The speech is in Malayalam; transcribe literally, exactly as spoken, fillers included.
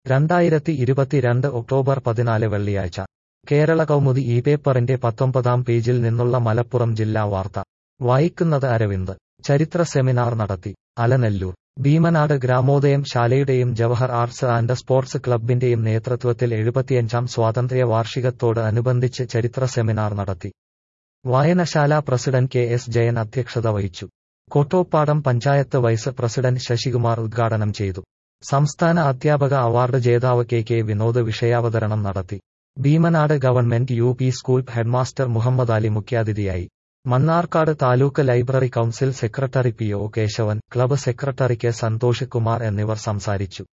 രണ്ടായിരത്തി ഇരുപത്തിരണ്ട് ഒക്ടോബർ പതിനാല് വെള്ളിയാഴ്ച കേരള കൗമുദി ഈ പേപ്പറിന്റെ പത്തൊമ്പതാം പേജിൽ നിന്നുള്ള മലപ്പുറം ജില്ലാ വാർത്ത വായിക്കുന്നത് അരവിന്ദ് ചരിത്ര സെമിനാർ നടത്തി അലനല്ലൂർ ഭീമനാട് ഗ്രാമോദയം ശാലയുടെയും ജവഹർ ആർട്സ് ആൻഡ് സ്പോർട്സ് ക്ലബിന്റെയും നേതൃത്വത്തിൽ എഴുപത്തിയഞ്ചാം സ്വാതന്ത്ര്യ വാർഷികത്തോട് അനുബന്ധിച്ച് ചരിത്ര സെമിനാർ നടത്തി. വായനശാല പ്രസിഡന്റ് കെ എസ് ജയൻ അധ്യക്ഷത വഹിച്ചു. കോട്ടോപ്പാടം പഞ്ചായത്ത് വൈസ് പ്രസിഡന്റ് ശശികുമാർ ഉദ്ഘാടനം ചെയ്തു. സംസ്ഥാന അധ്യാപക അവാർഡ് ജേതാവ് കെ കെ വിനോദ് വിഷയാവതരണം നടത്തി. Bhimanad government U P school headmaster Muhammad Ali മുഖ്യാതിഥിയായി. Mannarkkad taluk library council secretary P O Keshavan, club secretary K Santhosh Kumar എന്നിവർ സംസാരിച്ചു.